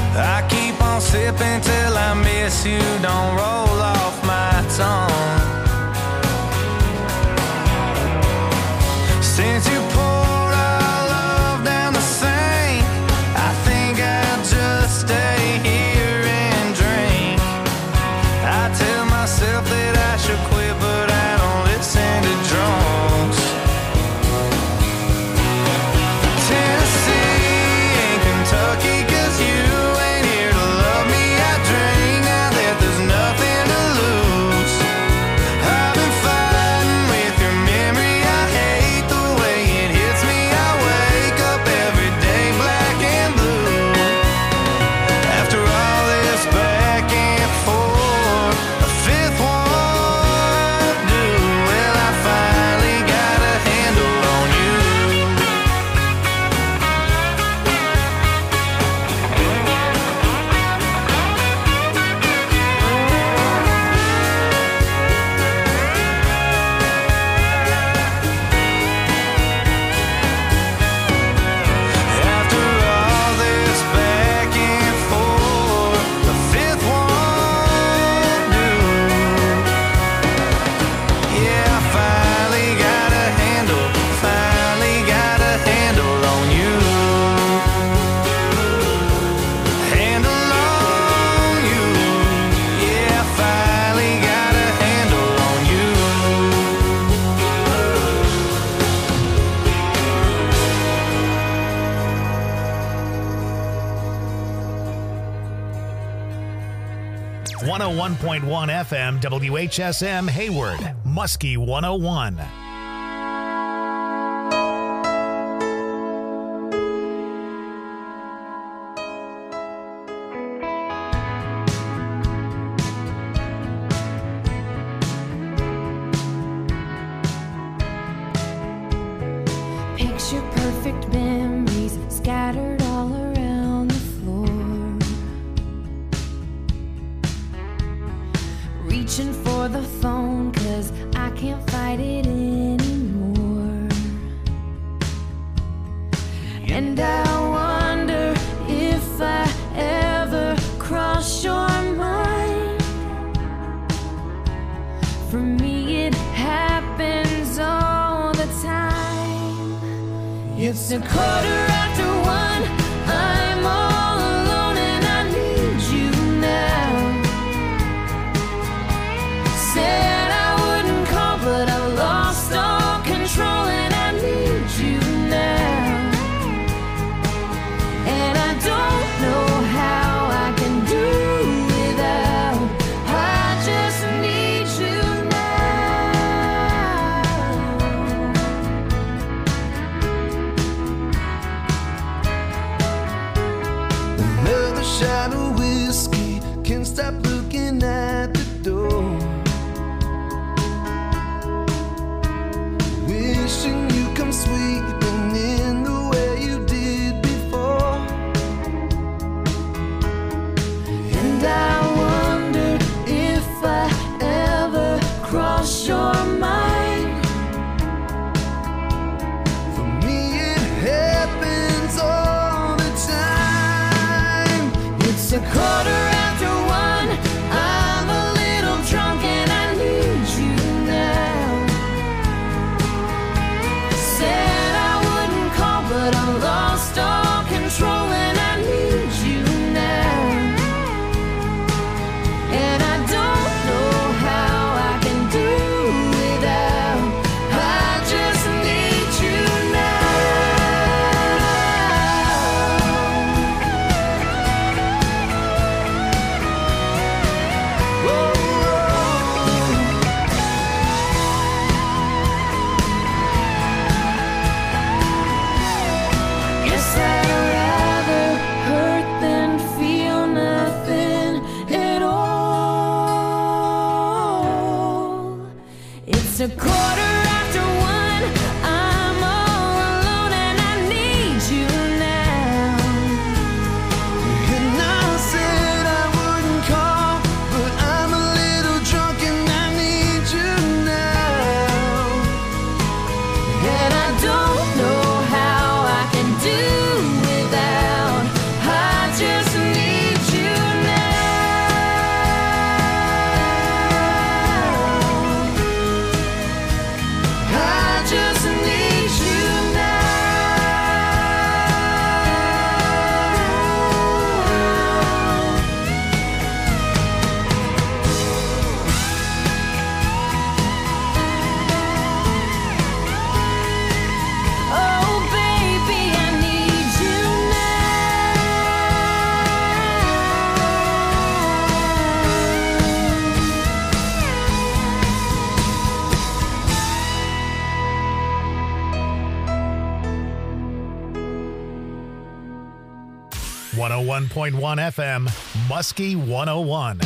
I keep on sipping till I miss you, don't roll off my tongue. Since you poured our love down the sink, I think I'll just stay here and drink. I tell myself that I should quit, but I don't listen to drunks. Tennessee and Kentucky, 'cause you ain't here to love me. I drink now that there's nothing to lose. I've been fighting with your memory. I hate the way it hits me. I wake up every day black and blue. After all this back and forth, a fifth one do. Well, I finally got a handle on you. After all this back and forth, the fifth one do. Yeah, I finally got a handle on you. Handle on you. Yeah, I finally got a handle on you. .1 FM, WHSM Hayward, Muskie 101. Picture perfect memories scattered all around the floor. Reaching for the phone 'cause I can't fight it anymore. And I wonder if I ever cross your mind. For me it happens all the time. It's a quarter after one, I'm all alone and I need you now. Said I wouldn't call, but I lost all control and I need you now. And I don't know how I can do without. I just need you now. Another shot of whiskey, can't stop looking at the door. Wishing you come sweeping in the way you did before. And I wonder if I ever cross your mind. For me it happens all the time. It's a quarter after one, I'm a little drunk and I need you now. Said I wouldn't call, but I lost all control and I need you now. And I don't know how I can do without. I just need you now. 101.1 FM, Muskie 101.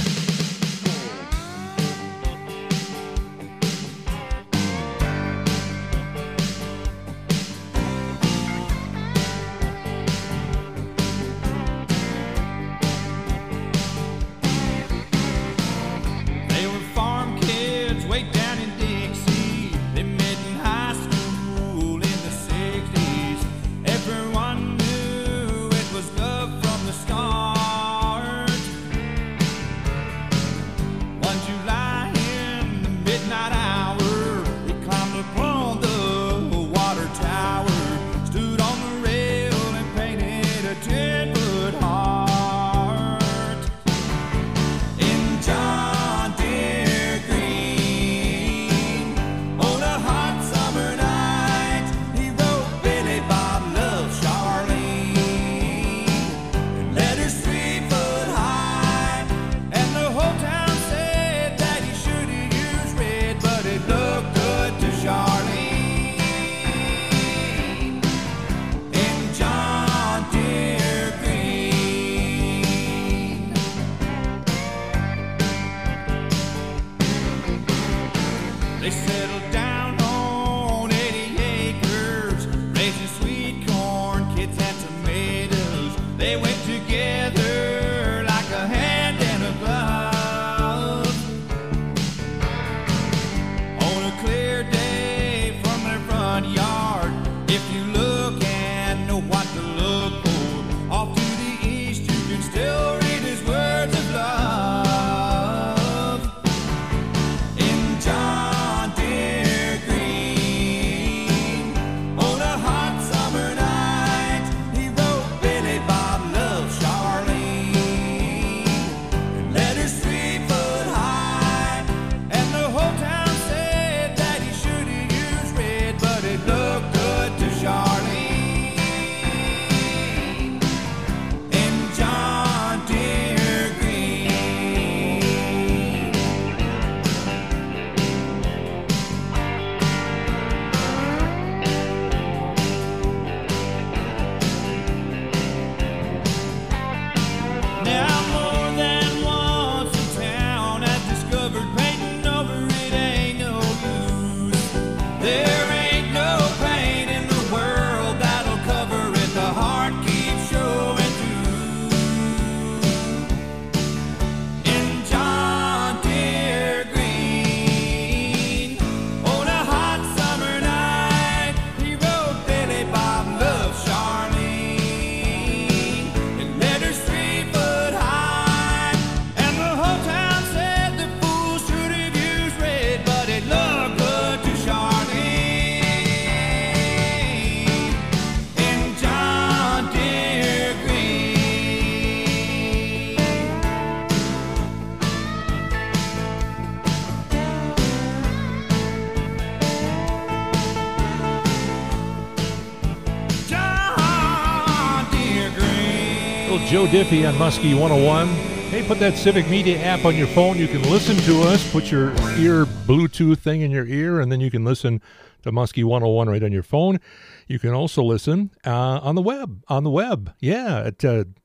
Joe Diffie on Muskie 101. Hey, put that Civic Media app on your phone. You can listen to us. Put your ear Bluetooth thing in your ear, and then you can listen to Muskie 101 right on your phone. You can also listen on the web. Yeah, at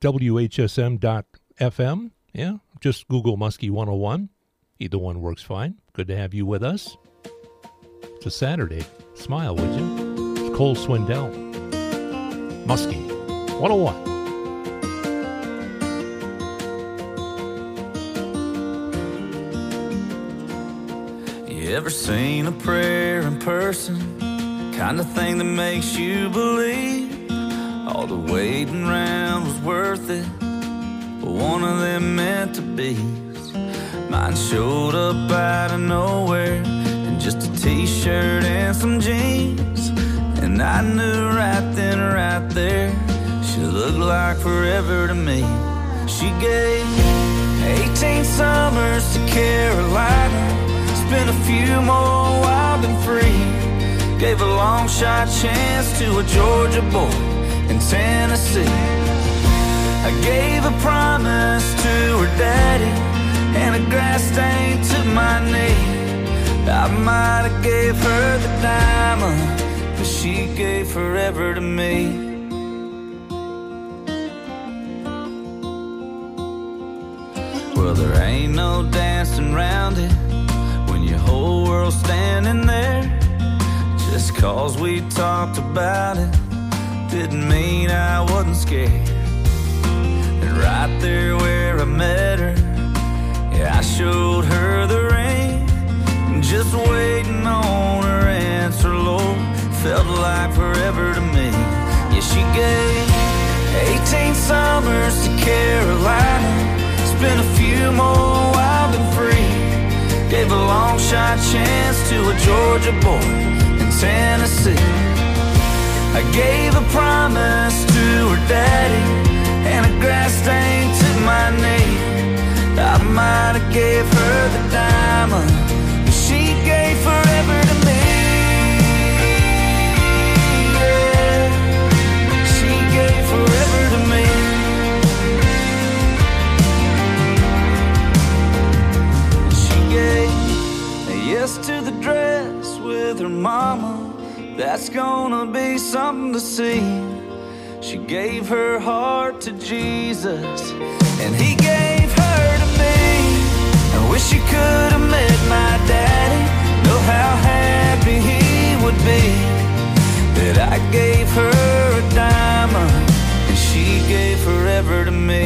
WHSM.FM. Yeah, just Google Muskie 101. Either one works fine. Good to have you with us. It's a Saturday. Smile, would you? It's Cole Swindell. Muskie 101. You ever seen a prayer in person? Kind of thing that makes you believe all the waiting around was worth it, but one of them meant to be. Mine showed up out of nowhere in just a t-shirt and some jeans, and I knew right then, right there, she looked like forever to me. She gave 18 summers to Carolina, spent a few more wild and free, gave a long shot chance to a Georgia boy in Tennessee. I gave a promise to her daddy and a grass stain to my knee. I might have gave her the diamond, but she gave forever to me. Well, there ain't no dancing around it when your whole world's standing there. Just 'cause we talked about it didn't mean I wasn't scared. And right there where I met her, yeah, I showed her the ring. Just waiting on her answer, Lord, felt like forever to me. Yeah, she gave 18 summers to Carolina, spent a few more wild and free. Gave a long shot chance to a Georgia boy in Tennessee. I gave a promise to her daddy and a grass stain to my knee. I might have gave her the diamond, but she gave forever to me. Yeah, she gave forever to me. She gave a yes to the dress with her mama. That's gonna be something to see. She gave her heart to Jesus, and he gave her to me. I wish you could have met my daddy. Know how happy he would be that I gave her a diamond and she gave forever to me.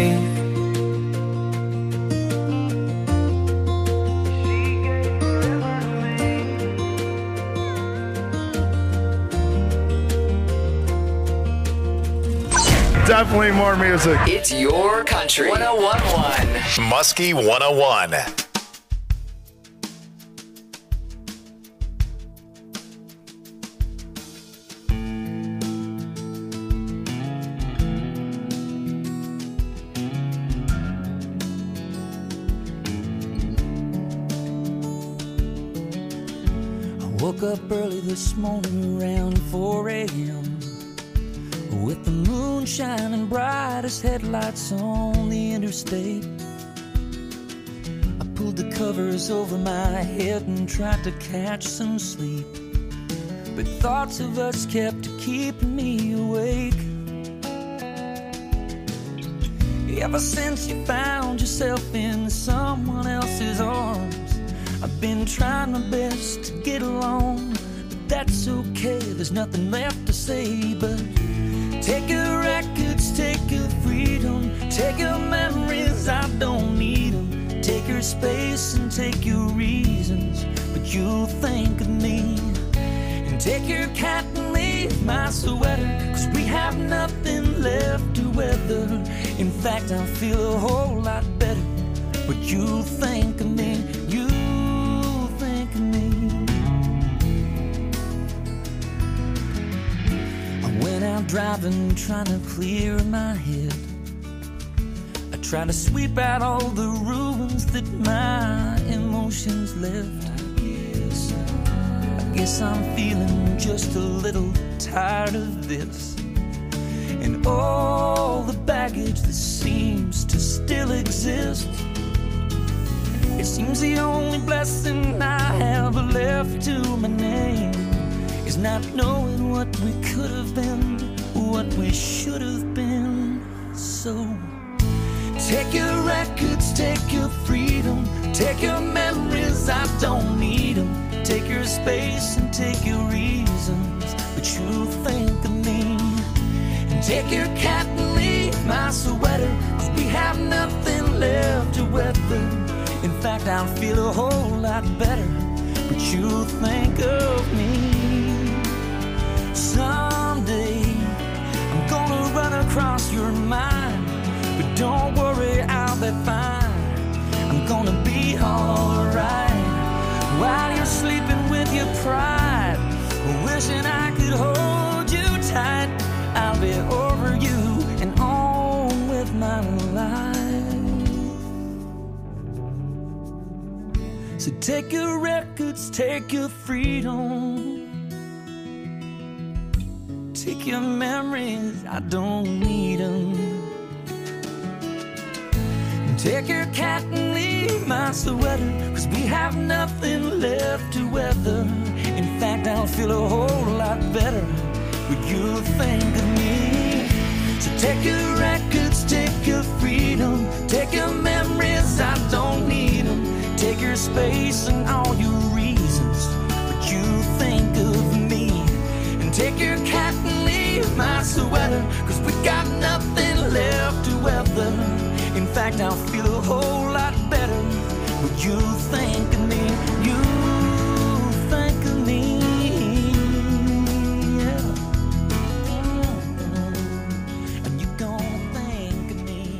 Definitely more music. It's your country. 101.1 Muskie 101. I woke up early this morning around 4 a.m. with the moon shining bright as headlights on the interstate. I pulled the covers over my head and tried to catch some sleep, but thoughts of us kept keeping me awake. Ever since you found yourself in someone else's arms, I've been trying my best to get along, but that's okay, there's nothing left to say but take your records, take your freedom, take your memories, I don't need them. Take your space and take your reasons, but you'll think of me. And take your cat and leave my sweater, 'cause we have nothing left to weather. In fact, I feel a whole lot better, but you'll think of me, you'll think of me. When I'm driving, trying to clear my head, I try to sweep out all the ruins that my emotions left. I guess I'm feeling just a little tired of this, and all the baggage that seems to still exist. It seems the only blessing I have left to my name is not knowing what we could have been, what we should have been. So take your records, take your freedom, take your memories, I don't need them. Take your space and take your reasons, but you think of me. And take your cat and leave my sweater, 'cause we have nothing left to weather. In fact, I feel a whole lot better, but you think of me. Someday I'm gonna run across your mind, but don't worry, I'll be fine. I'm gonna be alright while you're sleeping with your pride, wishing I could hold you tight. I'll be over you and on with my life. So take your records, take your freedom, take your memories, I don't need them. Take your cat and leave my sweater, 'cause we have nothing left to weather. In fact, I'll feel a whole lot better, but you'll think of me. So take your records, take your freedom, take your memories, I don't space and all your reasons, but you think of me. And take your cat and leave my sweater, 'cause we got nothing left to weather. In fact, I'll feel a whole lot better when you think of me. You think of me, yeah. And you gonna think of me.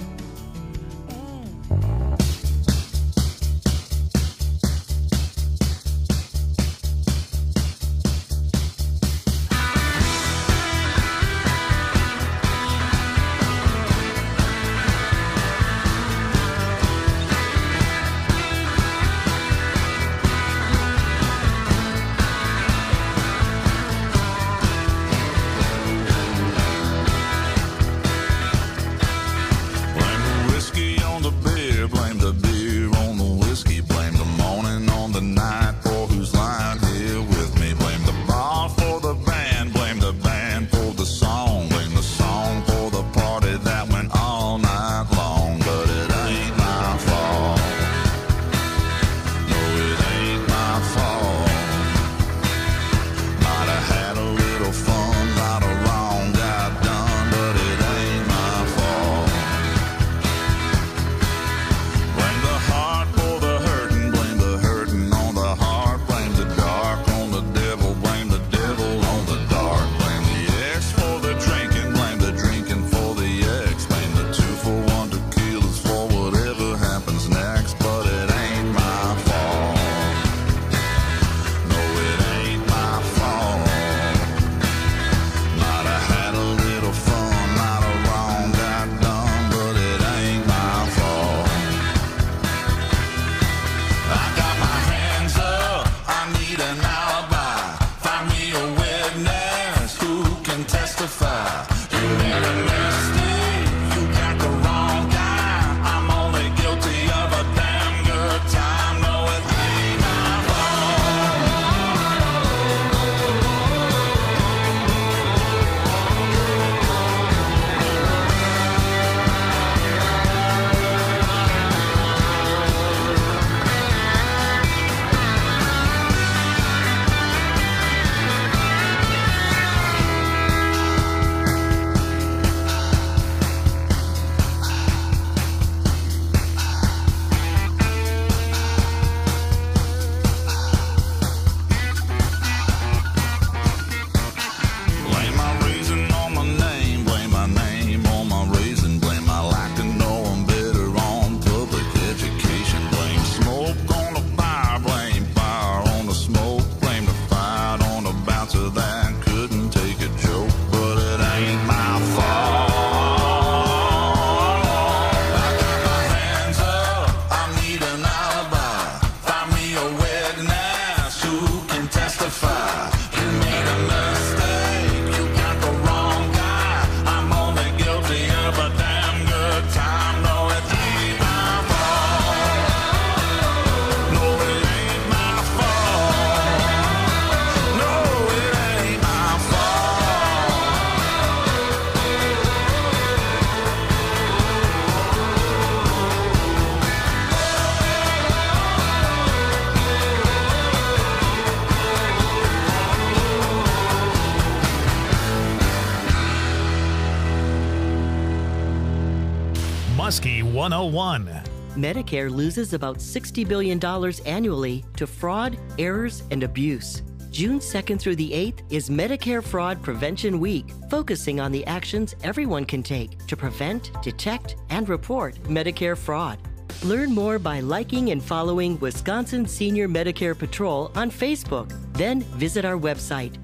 Muskie 101. Medicare loses about $60 billion annually to fraud, errors, and abuse. June 2nd through the 8th is Medicare Fraud Prevention Week, focusing on the actions everyone can take to prevent, detect, and report Medicare fraud. Learn more by liking and following Wisconsin Senior Medicare Patrol on Facebook. Then visit our website,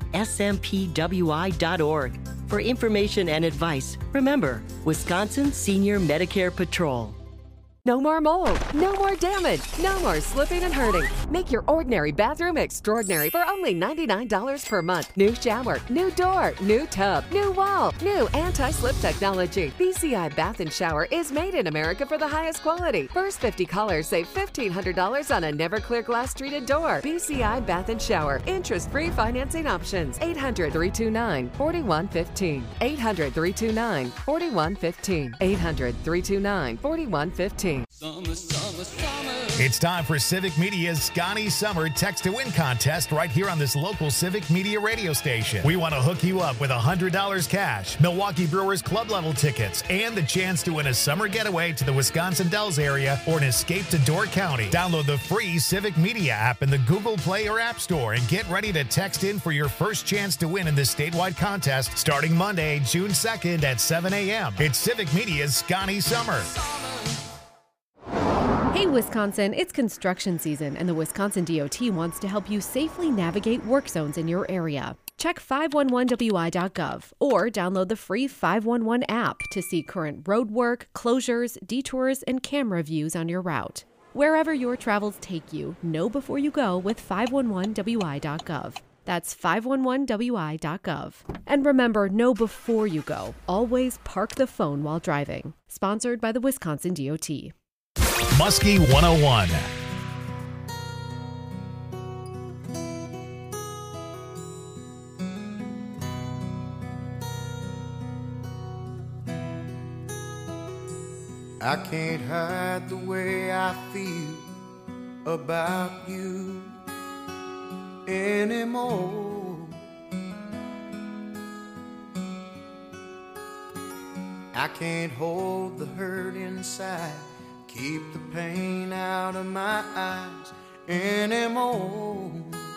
smpwi.org. For information and advice, remember, Wisconsin Senior Medicare Patrol. No more mold, no more damage, no more slipping and hurting. Make your ordinary bathroom extraordinary for only $99 per month. New shower, new door, new tub, new wall, new anti-slip technology. BCI Bath and Shower is made in America for the highest quality. First 50 callers save $1,500 on a Never-Clear glass treated door. BCI Bath and Shower. Interest-free financing options. 800-329-4115. 800-329-4115. 800-329-4115. Summer, summer, summer. It's time for Civic Media's Scotty Summer Text to Win contest right here on this local Civic Media radio station. We want to hook you up with $100 cash, Milwaukee Brewers club level tickets, and the chance to win a summer getaway to the Wisconsin Dells area or an escape to Door County. Download the free Civic Media app in the Google Play or App Store and get ready to text in for your first chance to win in this statewide contest starting Monday, June 2nd at 7 a.m. It's Civic Media's Scotty Summer. Hey Wisconsin, it's construction season and the Wisconsin DOT wants to help you safely navigate work zones in your area. Check 511wi.gov or download the free 511 app to see current road work, closures, detours, and camera views on your route. Wherever your travels take you, know before you go with 511wi.gov. That's 511wi.gov. And remember, know before you go. Always park the phone while driving. Sponsored by the Wisconsin DOT. Muskie 101. I can't hide the way I feel about you anymore. I can't hold the hurt inside, keep the pain out of my eyes anymore.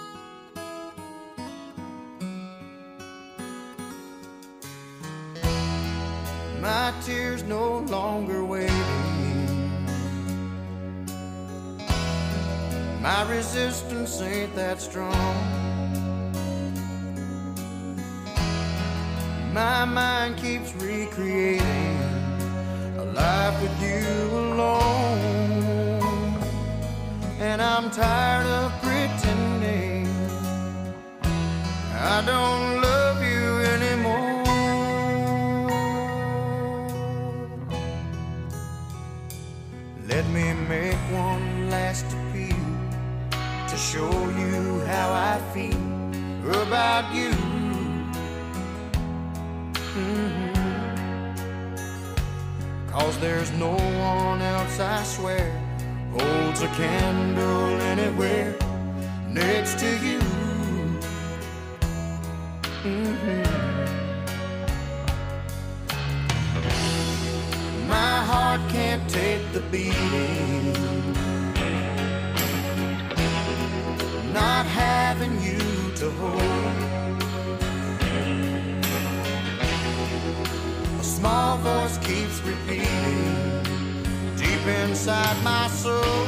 My tears no longer waiting. My resistance ain't that strong. My mind keeps recreating a life with you alone. And I'm tired of pretending I don't love you anymore. Let me make one last appeal to show you how I feel about you. Cause there's no one else, I swear, holds a candle anywhere next to you. My heart can't take the beating, not having you to hold. A small voice keeps repeating deep inside my soul.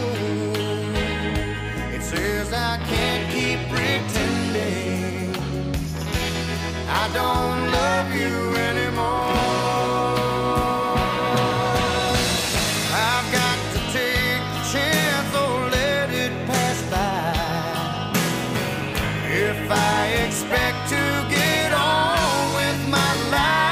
It says I can't keep pretending I don't love you anymore. I've got to take the chance, or let it pass by. If I expect to get on with my life,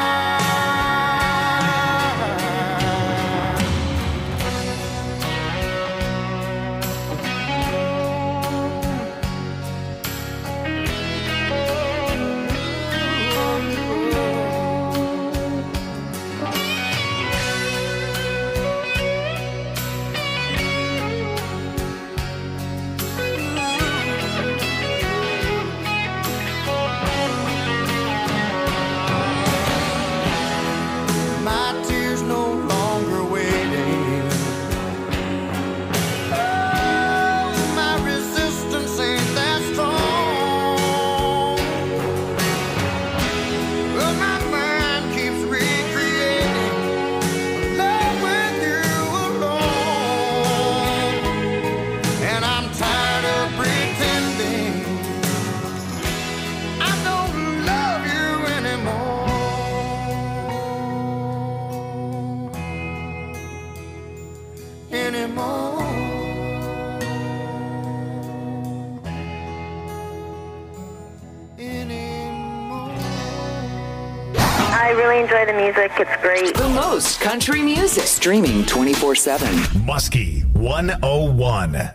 I really enjoy the music. It's great. The most country music. Streaming 24/7. Muskie 101.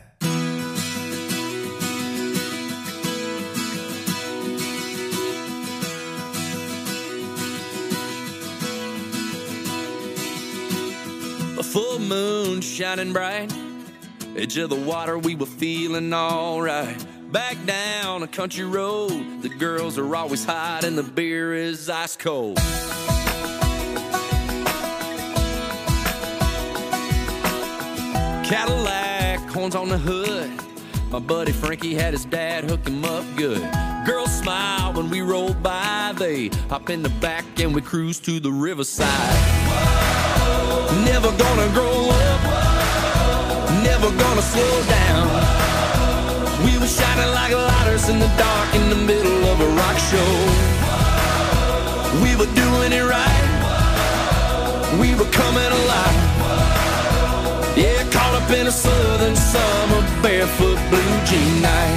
A full moon shining bright, edge of the water, we were feeling alright. Back down a country road, the girls are always hot and the beer is ice cold. Cadillac, horns on the hood. My buddy Frankie had his dad hook him up good. Girls smile when we roll by. They hop in the back and we cruise to the riverside. Never gonna grow up, never gonna slow down. We were shining like lighters in the dark in the middle of a rock show. We were doing it right, we were coming alive. Yeah, caught up in a southern summer, barefoot blue jean night.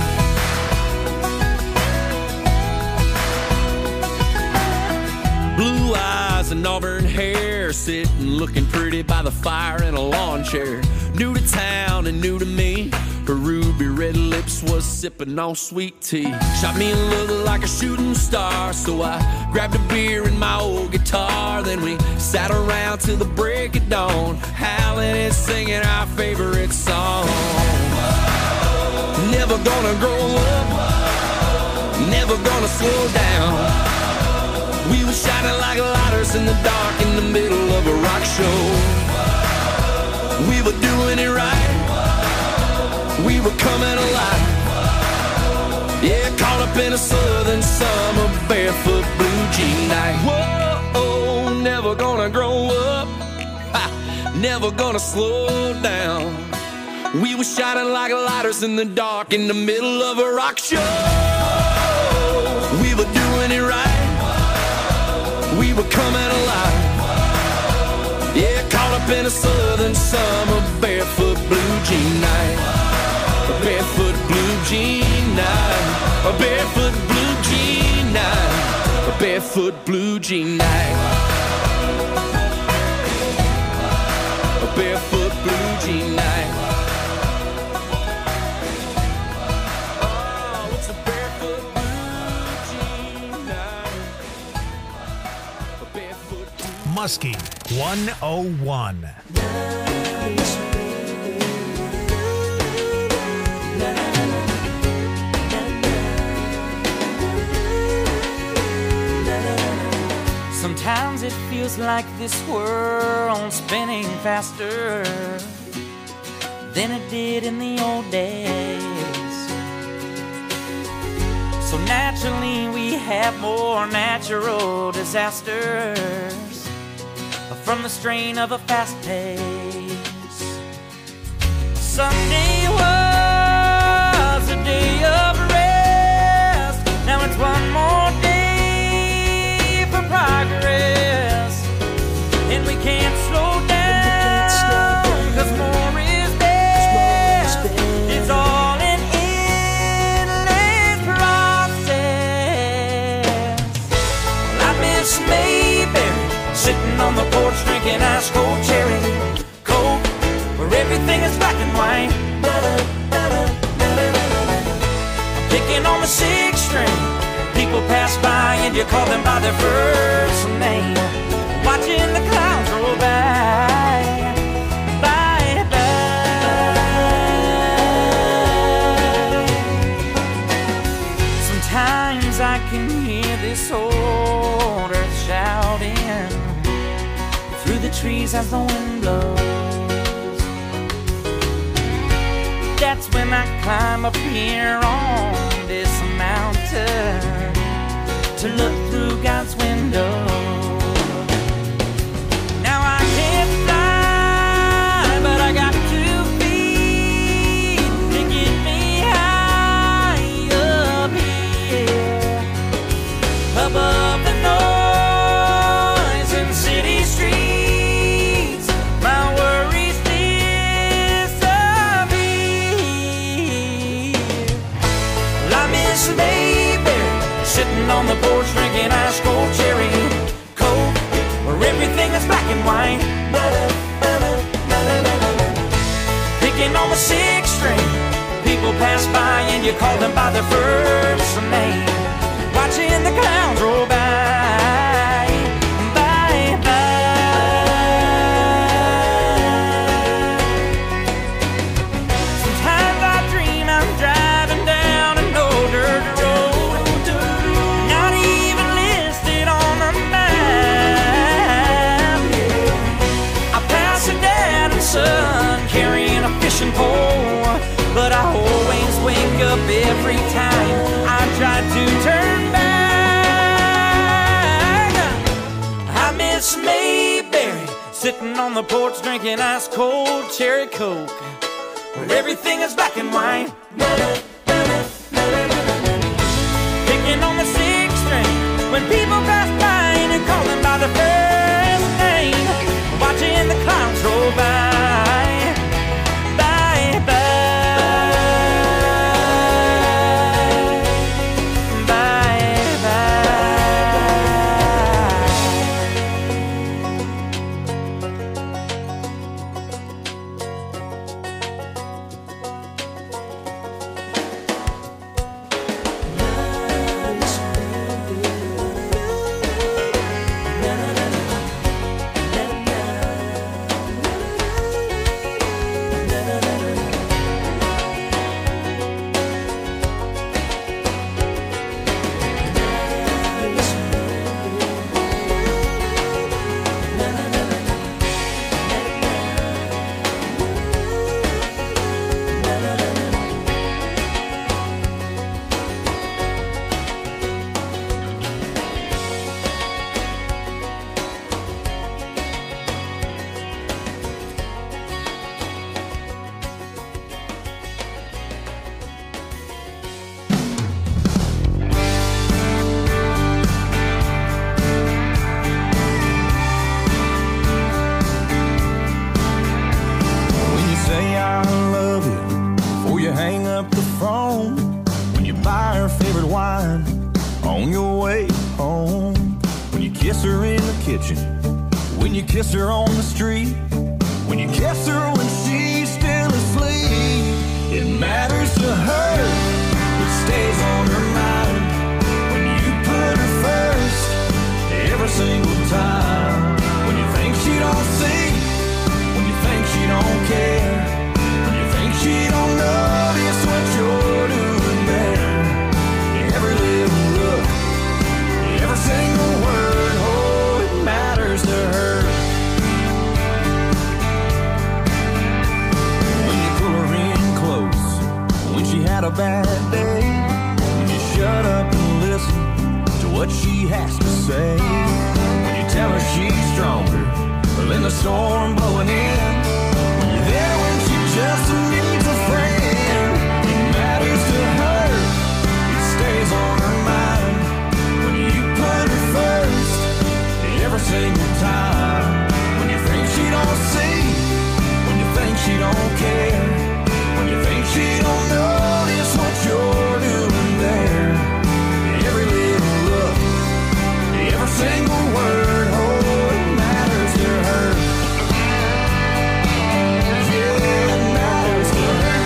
Blue eyes and auburn hair, sitting looking pretty by the fire in a lawn chair. New to town and new to me, her ruby red lips was sipping on sweet tea. Shot me a look like a shooting star, so I grabbed a beer and my old guitar. Then we sat around till the break of dawn, howling and singing our favorite song. Never gonna grow up, never gonna slow down. We were shining like lighters in the dark in the middle of a rock show. We were doing it right, we were coming alive. Yeah, caught up in a southern summer, barefoot blue jean night. Whoa, never gonna grow up, never gonna slow down. We were shining like lighters in the dark in the middle of a rock show. We were doing it right, we were coming alive. Yeah, caught up in a southern summer, barefoot blue jean night. A barefoot blue jean night. A barefoot blue jean night. A barefoot blue jean night. A barefoot blue jean night. Oh, it's a barefoot blue jean night. A barefoot blue. Muskie 101. Sometimes it feels like this world's spinning faster than it did in the old days. So naturally we have more natural disasters from the strain of a fast pace. Sunday was a day of rest, now it's one more day for progress, and we can't slow down, 'cause more is best. It's all an endless process. I miss Mayberry, sitting on the porch drinking ice cold cherry coke, where everything is black and white. Picking on the sixth string, people pass by and you call them by their first name. Watching the clouds roll by, bye bye. Sometimes I can hear this old earth shouting through the trees as the wind blows. That's when I climb up here on this mountain to look through God's window. Now I can't fly, but I got 2 feet to get me high up here, above the noise in city streets. My worries disappear. Well, I miss Mayberry, sitting on the porch drinking ice cold cherry coke, where everything is black and white. Picking on the sixth string, people pass by and you call them by their first name. Watching the clouds roll by, bye bye. every time I tried to turn back. I miss Mayberry, sitting on the porch drinking ice cold cherry Coke, where everything is black and white. Picking on the sixth string when people pass by and call them by the first name, watching the clouds roll by. Bye, bye. When you kiss her on the street, when you kiss her when she's still asleep, it matters to her, it stays on her mind. When you put her first, every single time. When you think she don't see, when you think she don't care, when you think she don't notice what you're doing there. Every little look, every single word, oh, it matters to her. When you pull her in close, when she had a bad day, when you shut up and listen to what she has to say, when you tell her she's stronger than the storm blowing in, when you're there when she just needs a friend. It matters to her, it stays on her mind. When you put her first, every single time. When you think she don't see, when you think she don't care, when you think she don't notice what you're doing there. Every little look, every single word, oh, it matters to her. Yeah, it matters to her.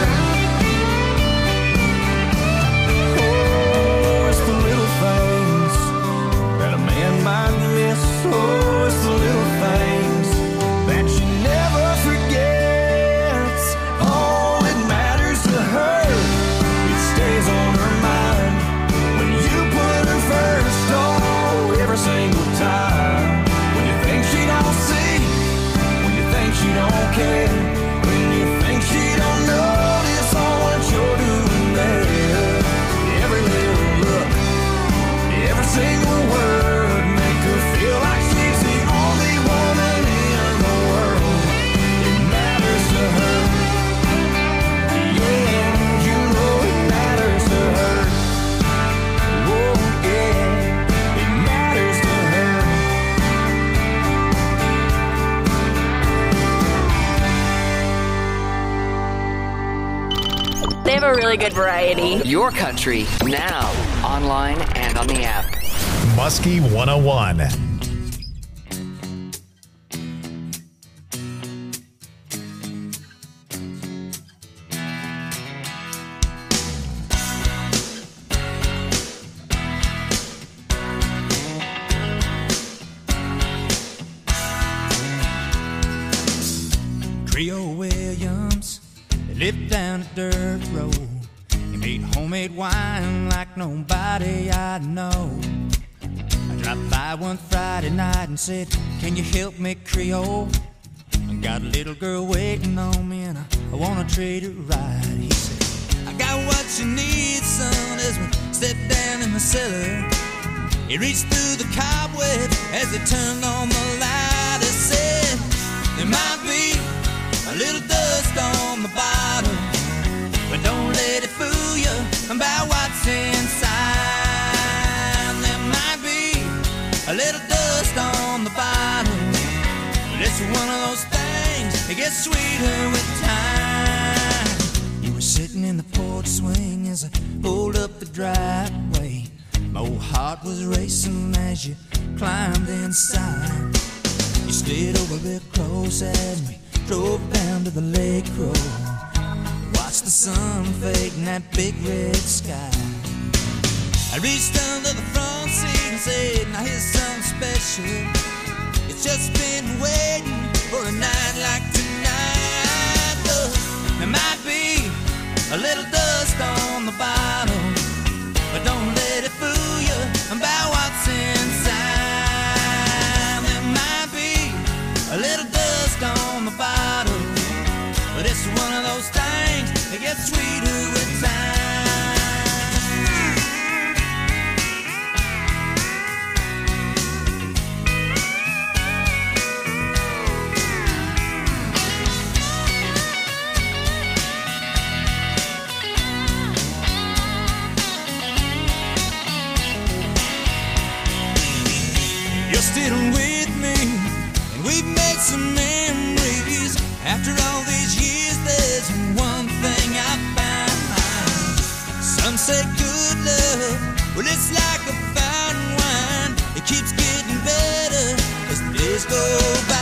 Oh, it's the little things that a man might miss. Oh, it's the little things that she never forgets. Oh, it matters to her, it stays on her mind. When you put her first, oh, every single time. When you think she don't see, when you think she don't care, when you think she don't notice all what you're doing there. Every little look, every single word, make her feel like she's the only woman in the world. It matters to her. Yeah, you know it matters to her. Oh, yeah, it matters to her. They have a really good variety. Your country, now, online and on the app. Muskie 101. Creole Williams lived down a dirt road. He made homemade wine like nobody I know. I dropped by one Friday night and said, can you help me, Creole? I got a little girl waiting on me and I wanna treat her right. He said, I got what you need, son, as we step down in the cellar. He reached through the cobwebs as he turned on the light. He said, there might be a little dust on the bottom, but don't let it fool you about what's inside. There might be a little dust on the bottom, but it's one of those things that gets sweeter with time. You were sitting in the porch swing as I pulled up the driveway. My old heart was racing as you climbed inside. You slid over real close as we drove down to the lake road. Watched the sun fade in that big red sky. I reached under the front seat and said, now here's something special. It's just been waiting for a night like tonight. Look, there might be a little dust on the bottom, but don't let it fool you about what's inside. There might be a little dust on the bottom, but it's one of those things that gets sweeter with time. You're still with me, and we've made some memories. After all these years, there's one thing I found. Some say good love, well, it's like a fine wine. It keeps getting better as the days go by.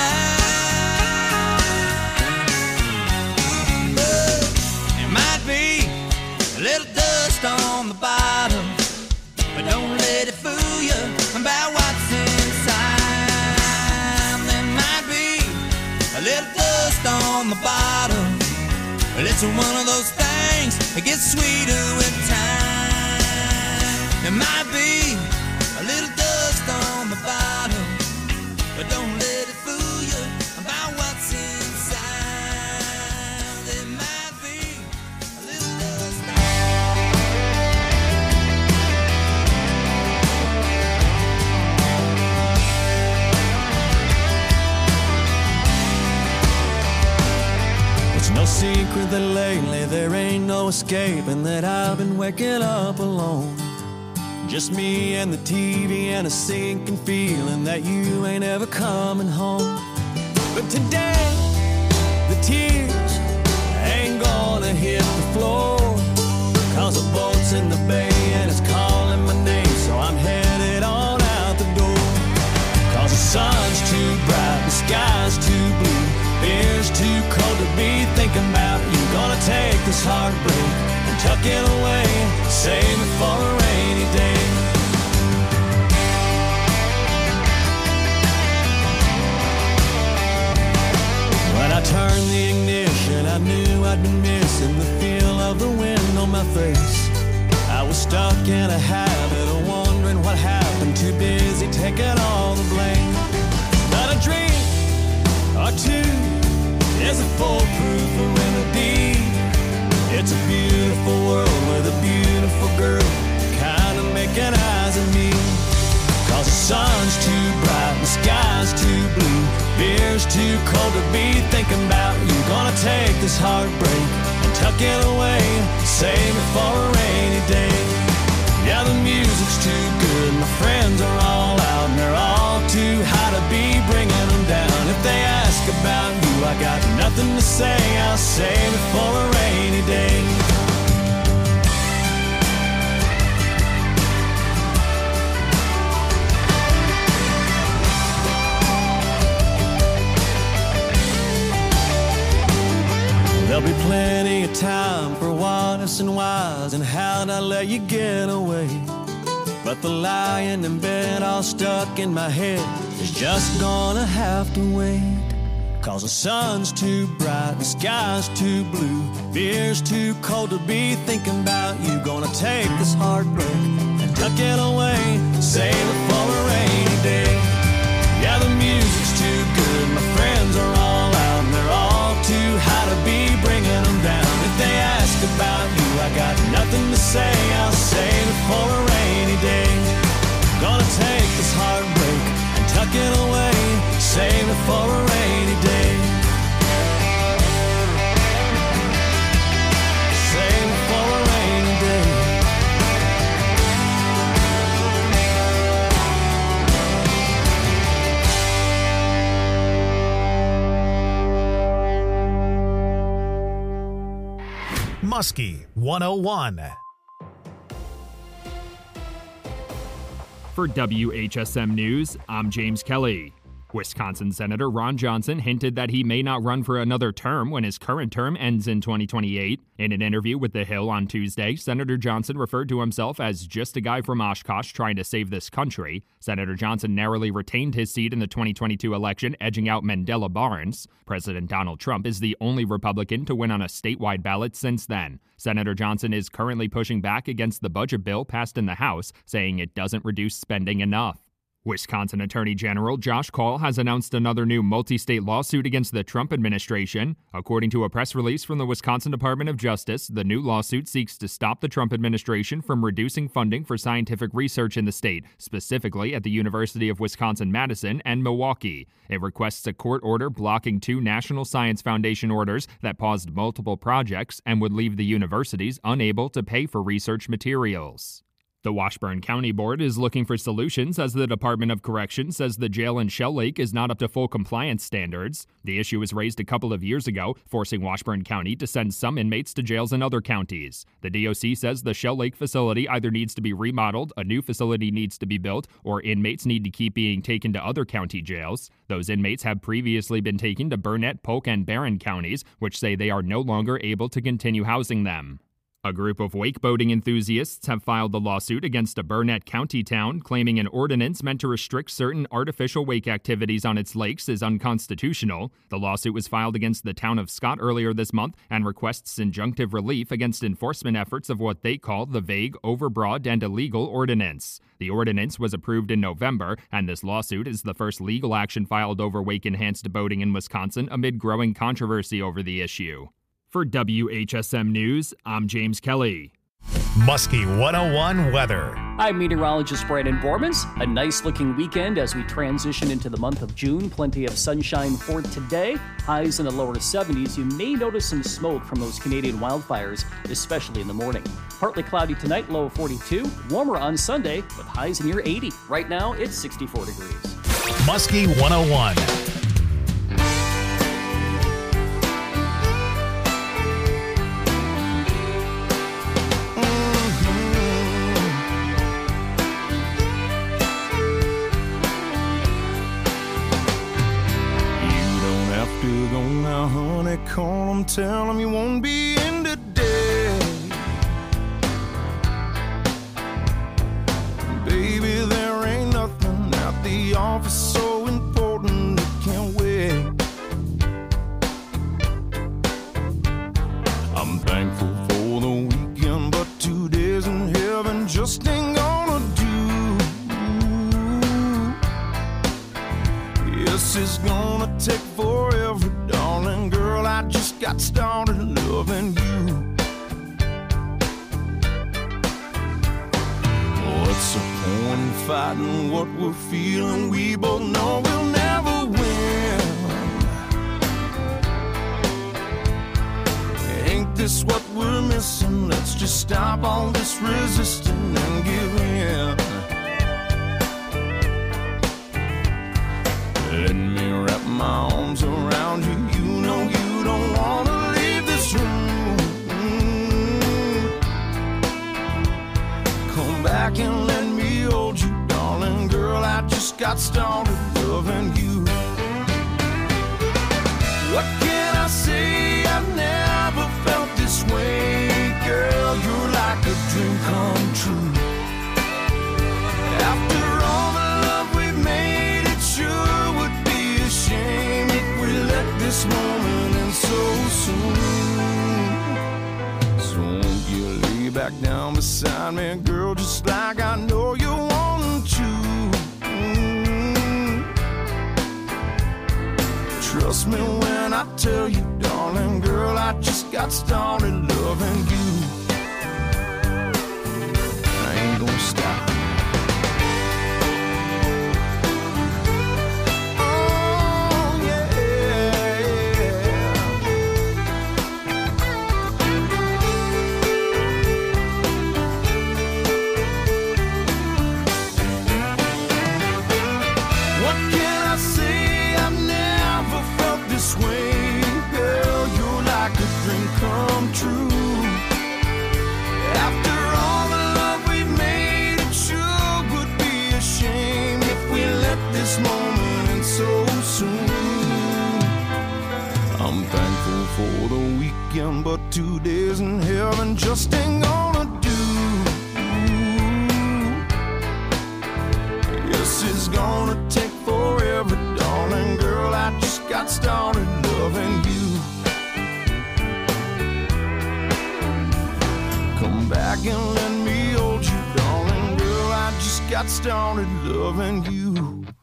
But there might be a little dust on the bottom, but don't let it fool you about what's inside. There might be a little dust on the bottom, but it's one of those things that gets sweeter with time. There might be a little dust on the bottom, but don't let it fool you about what's inside. There might be a little dust on. No secret that lately there ain't no escaping that I've been waking up alone. Just me and the TV and a sinking feeling that you ain't ever coming home. But today, the tears ain't gonna hit the floor, 'cause a boat's in the bay and it's calling my name, so I'm headed on out the door. 'Cause the sun's too bright, the sky's too blue, beer's too cold to be thinking about you. Gonna take this heartbreak and tuck it away, save it for a rainy day. When I turned the ignition, I knew I'd been missing the feel of the wind on my face. I was stuck in a habit of wondering what happened, too busy taking all the blame. Not a dream or two is a foolproof remedy. It's a beautiful world with a beautiful girl kind of making eyes at me. 'Cause the sun's too bright, the sky's too blue, beer's too cold to be thinking about you. Gonna take this heartbreak and tuck it away, save it for a rainy day. Yeah, the music's too good, my friends are all out, and they're all too high to be bringing them down. If they ask about you, I got nothing to say, I'll save it for a rainy day. There'll be plenty of time for what ifs and whys and how'd I let you get away. But the lying in bed all stuck in my head is just gonna have to wait. 'Cause the sun's too bright, the sky's too blue, beer's too cold to be thinking about you. Gonna take this heartbreak and tuck it away, save it for a rainy day. Yeah, the music's too good, my friends are all out, and they're all too high to be bringing them down. If they ask about you, I Muskie 101. For WHSM News, I'm James Kelly. Wisconsin Senator Ron Johnson hinted that he may not run for another term when his current term ends in 2028. In an interview with The Hill on Tuesday, Senator Johnson referred to himself as just a guy from Oshkosh trying to save this country. Senator Johnson narrowly retained his seat in the 2022 election, edging out Mandela Barnes. President Donald Trump is the only Republican to win on a statewide ballot since then. Senator Johnson is currently pushing back against the budget bill passed in the House, saying it doesn't reduce spending enough. Wisconsin Attorney General Josh Kaul has announced another new multi-state lawsuit against the Trump administration. According to a press release from the Wisconsin Department of Justice, the new lawsuit seeks to stop the Trump administration from reducing funding for scientific research in the state, specifically at the University of Wisconsin-Madison and Milwaukee. It requests a court order blocking 2 National Science Foundation orders that paused multiple projects and would leave the universities unable to pay for research materials. The Washburn County Board is looking for solutions as the Department of Corrections says the jail in Shell Lake is not up to full compliance standards. The issue was raised a couple of years ago, forcing Washburn County to send some inmates to jails in other counties. The DOC says the Shell Lake facility either needs to be remodeled, a new facility needs to be built, or inmates need to keep being taken to other county jails. Those inmates have previously been taken to Burnett, Polk, and Barron counties, which say they are no longer able to continue housing them. A group of wakeboarding enthusiasts have filed the lawsuit against a Burnett County town, claiming an ordinance meant to restrict certain artificial wake activities on its lakes is unconstitutional. The lawsuit was filed against the town of Scott earlier this month and requests injunctive relief against enforcement efforts of what they call the vague, overbroad, and illegal ordinance. The ordinance was approved in November, and this lawsuit is the first legal action filed over wake-enhanced boating in Wisconsin amid growing controversy over the issue. For WHSM News, I'm James Kelly. Muskie 101 weather. I'm meteorologist Brandon Bormans. A nice-looking weekend as we transition into the month of June. Plenty of sunshine for today. Highs in the lower 70s. You may notice some smoke from those Canadian wildfires, especially in the morning. Partly cloudy tonight, low of 42. Warmer on Sunday with highs near 80. Right now, it's 64 degrees. Muskie 101. Honey, call him, tell him you won't be in today. Baby, there ain't nothing at the office so important it can't wait. I'm thankful for the weekend, but 2 days in heaven just ain't gonna do. Yes, it's gonna take forever, darling girl, I just got started loving you. What's the point in fighting what we're feeling? We both know we'll never win. Ain't this what we're missing? Let's just stop all this resisting and give in. Let me wrap my arms around you. You know you don't want to leave this room. Come back and let me hold you, darling girl. I just got started loving you. What can I say? I've never felt this way. Girl, you're like a dream come true. After all the love we've made, it sure would be a shame if we let this moment end so soon. So won't you lay back down beside me, girl, just like I know you want to. Trust me when I tell you, darling girl, I just got started loving you. I ain't gonna stop. Way, girl, you're like a dream come true. I'm thankful for the weekend, but 2 days in heaven just ain't gonna do. Yes, it's gonna take forever, darling girl. I just got started loving you. Come back and let me hold you, darling girl. I just got started loving you.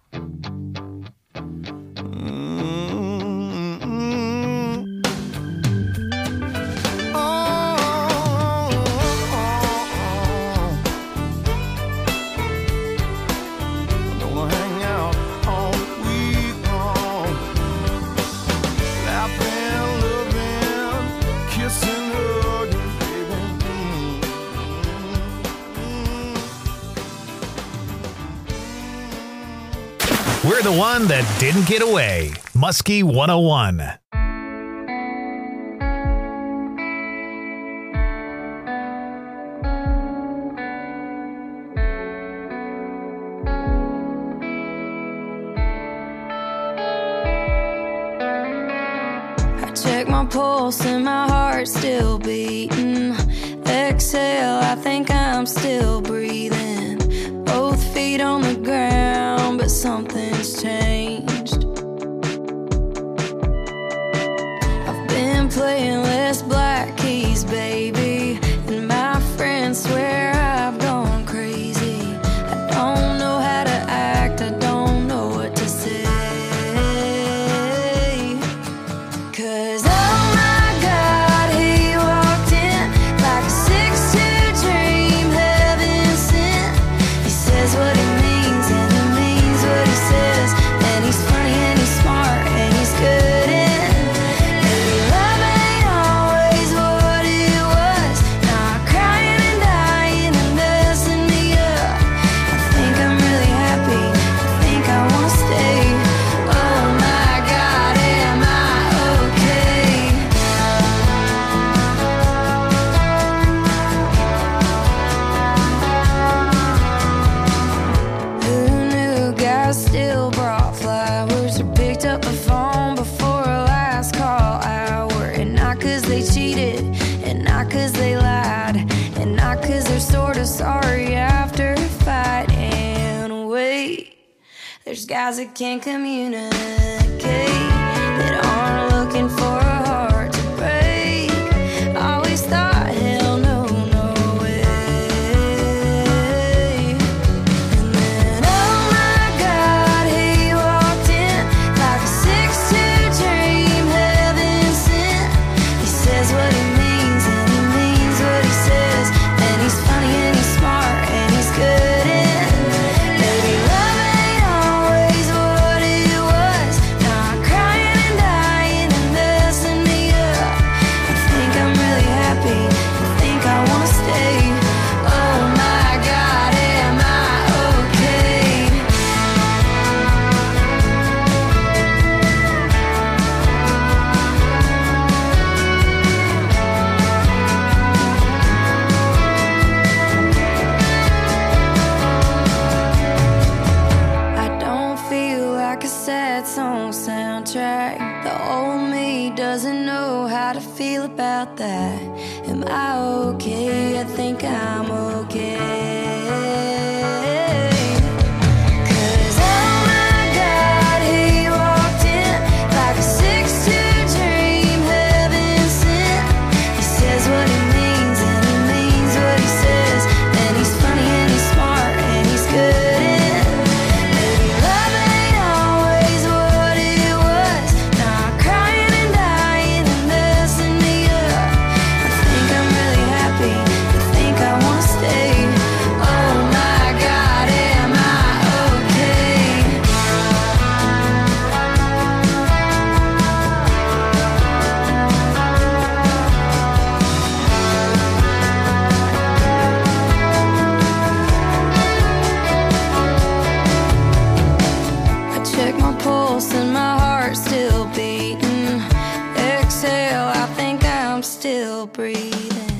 We're the one that didn't get away. Muskie 101. I check my pulse and my heart's still beating. Exhale, I think I'm still breathing. Both feet on the ground, but something's changed. I've been playing less black keys, baby, and my friends swear I've gone crazy. I don't know how to act, I don't know what to say. 'Cause oh my God, he walked in like a 6'2" dream, heaven sent. He says what he means and he means what he says, and he's funny and he's smart and he's good and maybe love ain't always what it was. Now I'm crying and dying and messing me up. I think I'm really happy, I think I wanna stay. Oh my God, am I okay? Who knew guys still brought flowers or picked up the phone before a last call hour? And not 'cause they cheated, and not 'cause they lied, and not 'cause they're sorta sorry after a fight. And wait, there's guys that can't communicate, that aren't looking for a heart to break. I always thought, hell no, no way. And then, oh my God, he walked in like a 6'2" dream, heaven sent. He says what he means and he means what he says, and he's funny and he's smart and he's good and maybe love ain't always what it was. Now I'm crying and dying and messing me up. I think I'm really happy, I think I wanna stay. Oh my God, am I okay? I don't feel like a sad song soundtrack. The old me doesn't know how to feel about that. Am I okay? I think I'm okay. 'Cause oh my God, he walked in like a 6'2" dream, heaven sent. He says what he means and he means what he says, and he's funny and he's smart and he's good and maybe love ain't always what it was. Now I'm crying and dying and messing me up. I think I'm really happy, I think I wanna stay. Oh my God, am I okay? I check my pulse and my heart's still beating. Exhale, I think I'm still breathing.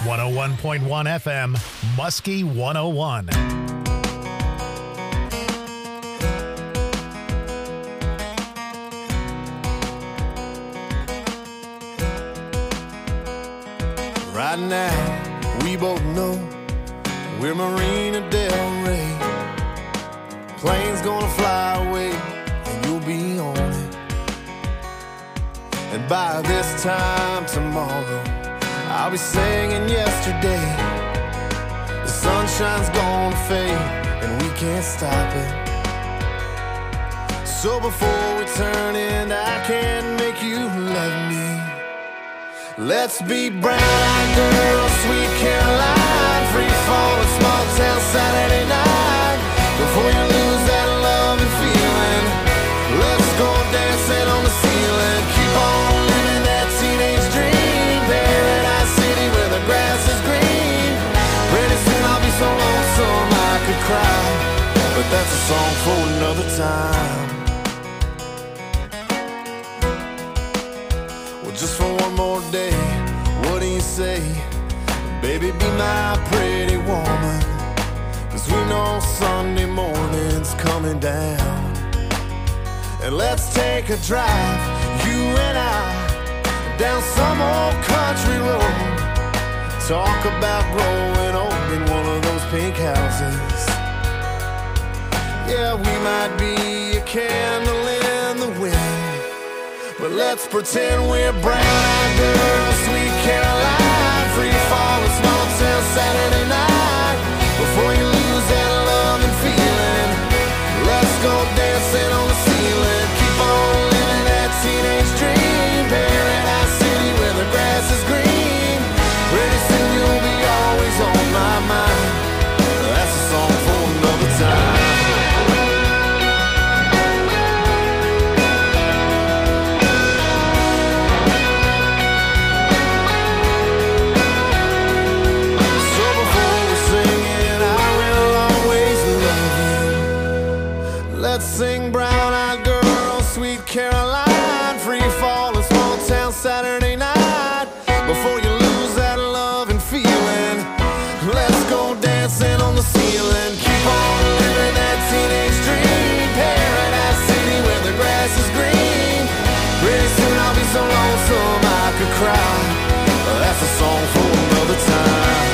101.1 FM, Muskie 101. Right now, we both know we're Marina Del Rey. Plane's gonna fly away, and you'll be on it. And by this time tomorrow, I'll be singing yesterday. The sunshine's gonna fade, and we can't stop it. So before we turn in, I can't make you love me. Let's be brown-eyed girls, sweet Caroline, free falling small town Saturday night. Before you lose that love and feeling, let's go dancing on the ceiling. Keep on living that teenage dream, Paradise City where the grass is green. Pretty soon I'll be so lonesome I could cry, but that's a song for another time. Just for one more day, what do you say? Baby, be my pretty woman, 'cause we know Sunday morning's coming down. And let's take a drive, you and I, down some old country road. Talk about growing old in one of those pink houses. Yeah, we might be a candle in the wind, but let's pretend we're brown-eyed girls, sweet Caroline, free fall of small town Saturday night. Before you lose that love and feeling, let's go dancing on the ceiling. Keep on living that teenage dream, Paradise City where the grass is green. Pretty soon you'll be always on my mind. That's a song for another time. Let's sing brown-eyed girl, sweet Caroline, free fall in small town Saturday night. Before you lose that love and feeling, let's go dancing on the ceiling. Keep on living that teenage dream, Paradise City where the grass is green. Pretty soon I'll be so lonesome I could cry. That's a song for another time.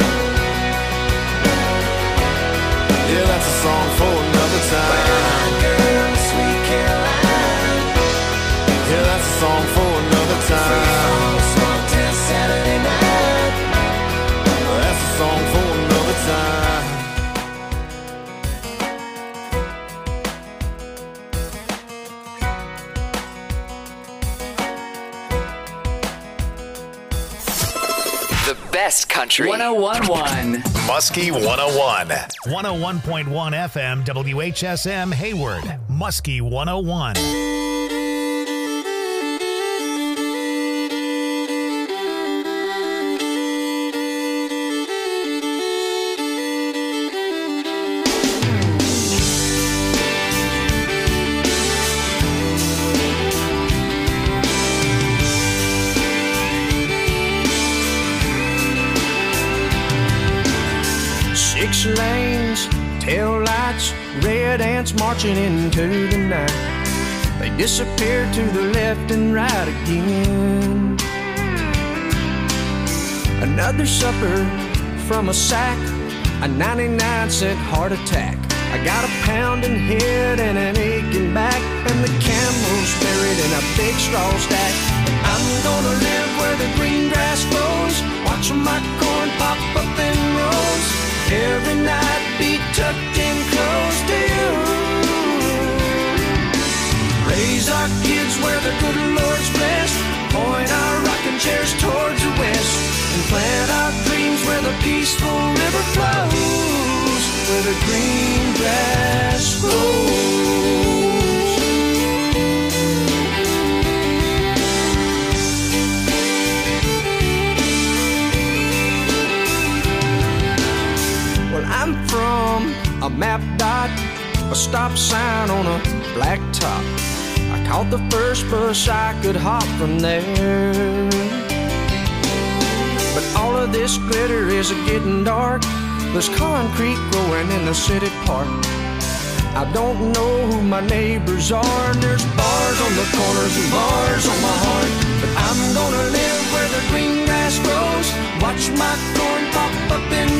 Yeah, that's a song for another time. Girl, sweet Caroline. Yeah, that's a song for another time. Small town Saturday night. That's a song for another time. The best country. 101.1 Muskie 101. 101.1 FM WHSM Hayward. Muskie 101. Six lanes, tail lights, red ants marching into the night. They disappear to the left and right again. Another supper from a sack, a 99-cent heart attack. I got a pounding head and an aching back, and the camel's buried in a big straw stack. I'm gonna live where the green grass grows, watching my corn pop up in rows. Every night be tucked in close to you. Raise our kids where the good Lord's blessed, point our rocking chairs towards the west, and plant our dreams where the peaceful river flows, where the green grass grows. Well, I'm from a map dot, a stop sign on a black top. I caught the first bus I could hop from there. But all of this glitter is getting dark. There's concrete growing in the city park. I don't know who my neighbors are, and there's bars on the corners and bars on my heart. But I'm gonna live where the green grass grows, watch my corn pop up in